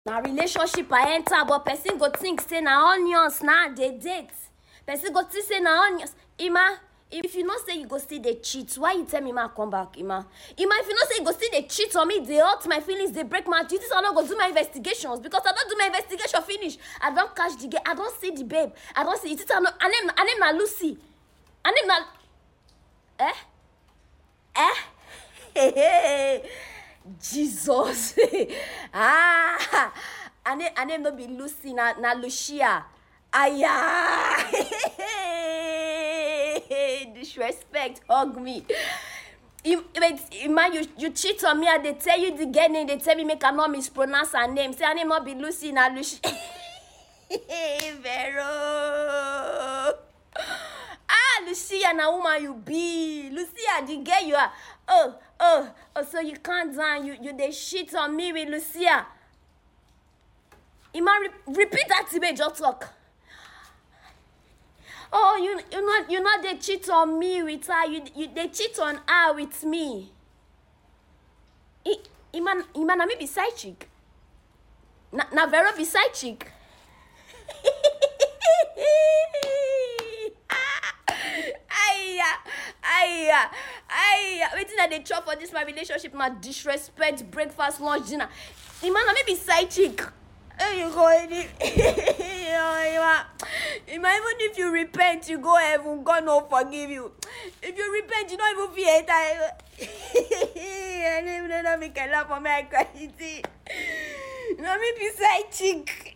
Na relationship I enter, but person go think say na onions na dey date. Person go think say na onions. Ima, if you know say you go still dey cheat, why you tell me ma come back, Ima? Ima, if you know say you go still dey cheat on me, dey hurt my feelings, dey break my heart, you think I no go do my investigations? Because I don do my investigation finish. I don catch the girl, I don see the babe, I don see. You think I no? Her name na Lucy. Her name na Jesus. Her name no be Lucy, na Lucia. Aya. Disrespect, hug me. Man, you cheat on me, and they tell you the girl name, they tell me make I not mispronounce her name. Say her name not be Lucy, na Lucia. Vero. Lucia, na woman you be. Lucia, the girl you are. Oh, so you can't down. You they shit on me with Lucia. Ima, repeat that to me, just talk. Oh, you not they cheat on me with her. You they cheat on her with me. Ima na me be side chick. Na Vero be side chick. Aya. Wetin I dey chop for this my relationship na disrespect, breakfast, lunch, dinner. Ima na me be side chick. You go Ima, even if you repent, you go heaven, God no forgive you. If you repent, you don't even feel it. I don't even know me can laugh for my crazy. No me be side chick.